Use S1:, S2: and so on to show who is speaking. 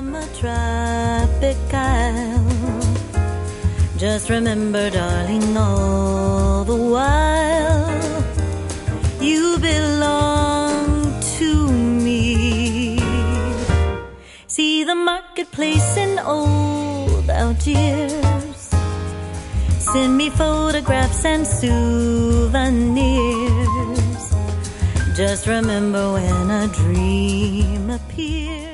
S1: from a tropic isle. Just remember, darling, all the while you belong to me. See the marketplace in old Algiers, send me photographs and souvenirs. Just remember when a dream appears.